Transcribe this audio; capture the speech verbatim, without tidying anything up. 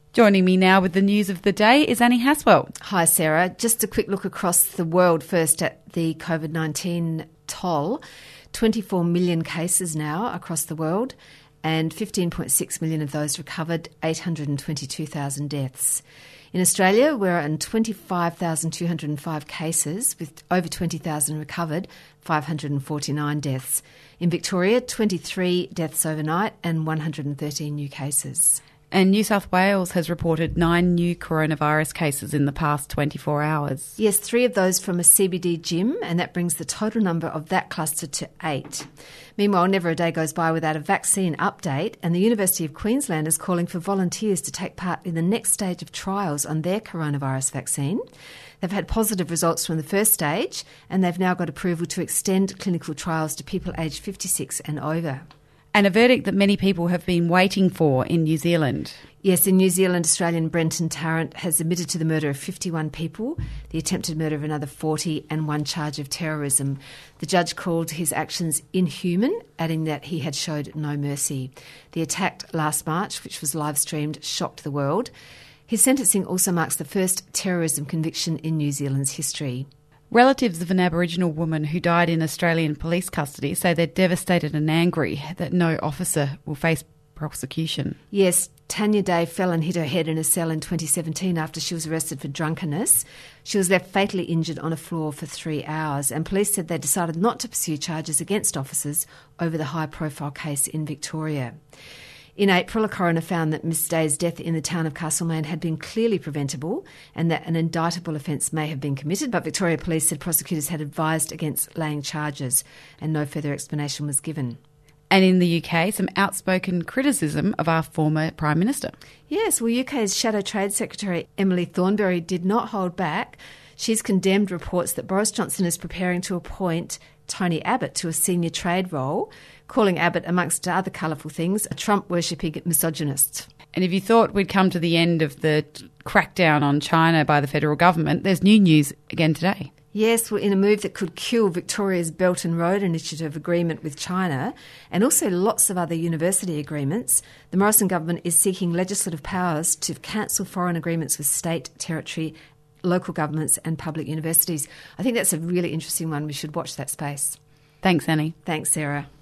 Joining me now with the news of the day is Annie Haswell. Hi, Sarah. Just a quick look across the world first at the COVID nineteen toll. twenty-four million cases now across the world and fifteen point six million of those recovered, eight hundred twenty-two thousand deaths. In Australia, we're on twenty-five thousand two hundred five cases with over twenty thousand recovered, five hundred forty-nine deaths. In Victoria, twenty-three deaths overnight and one hundred thirteen new cases. And New South Wales has reported nine new coronavirus cases in the past twenty-four hours. Yes, three of those from a C B D gym, and that brings the total number of that cluster to eight. Meanwhile, never a day goes by without a vaccine update, and the University of Queensland is calling for volunteers to take part in the next stage of trials on their coronavirus vaccine. They've had positive results from the first stage, and they've now got approval to extend clinical trials to people aged fifty-six and over. And a verdict that many people have been waiting for in New Zealand. Yes, in New Zealand, Australian Brenton Tarrant has admitted to the murder of fifty-one people, the attempted murder of another forty, and one charge of terrorism. The judge called his actions inhuman, adding that he had showed no mercy. The attack last March, which was live-streamed, shocked the world. His sentencing also marks the first terrorism conviction in New Zealand's history. Relatives of an Aboriginal woman who died in Australian police custody say they're devastated and angry that no officer will face prosecution. Yes, Tanya Day fell and hit her head in a cell in twenty seventeen after she was arrested for drunkenness. She was left fatally injured on a floor for three hours, and police said they decided not to pursue charges against officers over the high-profile case in Victoria. In April, a coroner found that Miss Day's death in the town of Castlemaine had been clearly preventable and that an indictable offence may have been committed, but Victoria Police said prosecutors had advised against laying charges and no further explanation was given. And in the U K, some outspoken criticism of our former Prime Minister. Yes, well, U K's Shadow Trade Secretary Emily Thornberry did not hold back. She's condemned reports that Boris Johnson is preparing to appoint Tony Abbott to a senior trade role, calling Abbott, amongst other colourful things, a Trump-worshipping misogynist. And if you thought we'd come to the end of the crackdown on China by the federal government, there's new news again today. Yes, well, in a move that could kill Victoria's Belt and Road Initiative agreement with China and also lots of other university agreements, the Morrison government is seeking legislative powers to cancel foreign agreements with state, territory, local governments and public universities. I think that's a really interesting one. We should watch that space. Thanks, Annie. Thanks, Sarah.